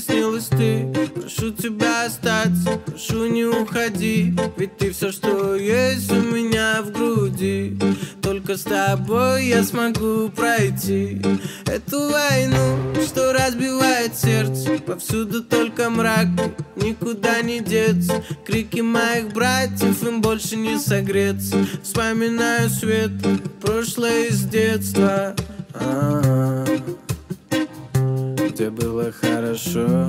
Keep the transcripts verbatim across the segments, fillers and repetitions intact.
снилась ты. Прошу тебя остаться, прошу не уходи, ведь ты все, что есть у меня в груди. Только с тобой я смогу пройти эту войну, что разбивает сердце. Повсюду только мрак, никуда не деться. Крики моих братьев, им больше не согреться. Вспоминаю свет, прошлое из детства, а-а-а. Где было хорошо,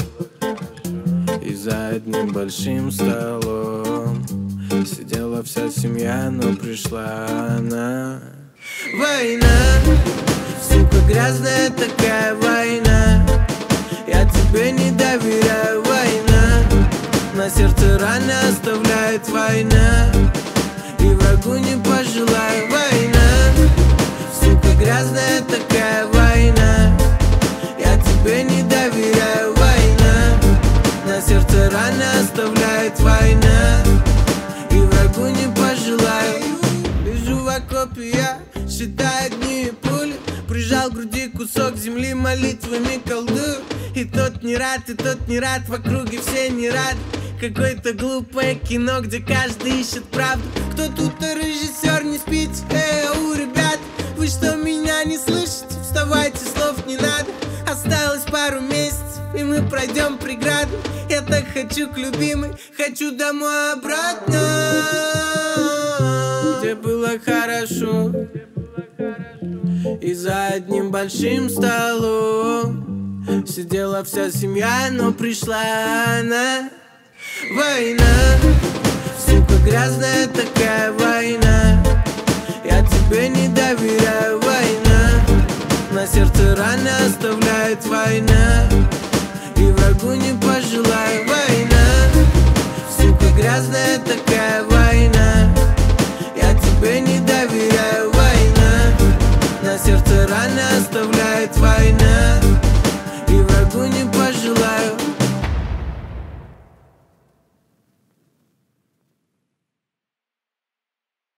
и за одним большим столом сидела вся семья, но пришла она. Война, сука, грязная такая война. Я тебе не доверяю, война. На сердце раны оставляет война, и врагу не пожелаю. Война, сука, грязная такая война. Я тебе не доверяю, война. На сердце раны оставляет война, и врагу не пожелаю. Лежу в окопе я, считаю дни и пули. Прижал к груди кусок земли, молитвами колдую. И тот не рад, и тот не рад, в округе все не рады. Какое-то глупое кино, где каждый ищет правду. Кто тут режиссер, не спите, эй, ау, ребят. Вы что, меня не слышите? Вставайте, слов не надо. Осталось пару месяцев, и мы пройдем преграду. Я так хочу к любимой, хочу домой обратно, где было хорошо, и за одним большим столом сидела вся семья, но пришла она. Война, сука, грязная такая война. Я тебе не доверяю, война. На сердце раны оставляет война, и врагу не пожелаю. Война, сука, грязная такая